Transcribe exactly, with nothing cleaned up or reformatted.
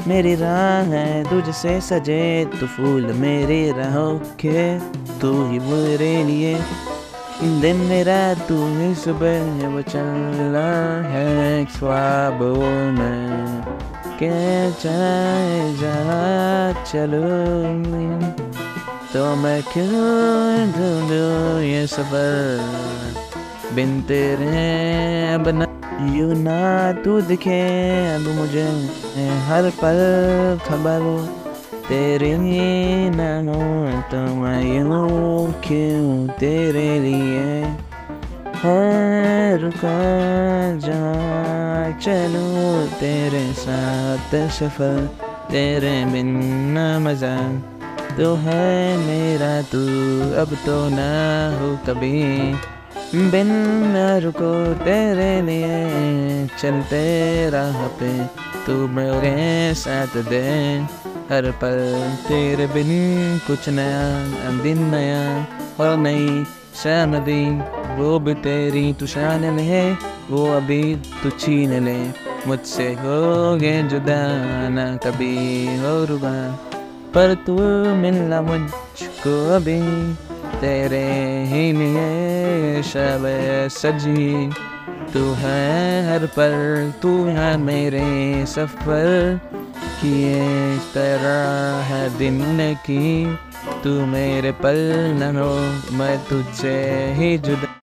मेरी राह है तुझसे सजे तो फूल मेरे राहों के, तू ही मेरे लिए दिन मेरा, तू ही सुबह है वो चलना है ख्वाबों में के चाहे जहाँ चलूं तो मैं क्यों ढूंढूं ये सफर बिन तेरे अब ना यूं ना तू दिखे अब मुझे हर पल खबर तेरी ना हो तो मैं यूं क्यों तेरे लिए है रुका जहाँ चलूं तेरे साथ सफर तेरे बिन ना मजा तो है मेरा तू अब तो ना हो कभी बिन ना रुको तेरे लिए चलते राह पे तू मेरे साथ दे हर पल तेरे बिन कुछ नया दिन नया और नई शामदी वो भी तेरी तू शान ले वो अभी तू छीन ले मुझसे हो गए जुदा ना कभी हो रुबा पर तू मिलना मुझको अभी तेरे ही लिए शब सजी तू है हर पल तू है मेरे सफर किए तरह है दिन की तू मेरे पल न हो मैं तुझसे ही जुदा।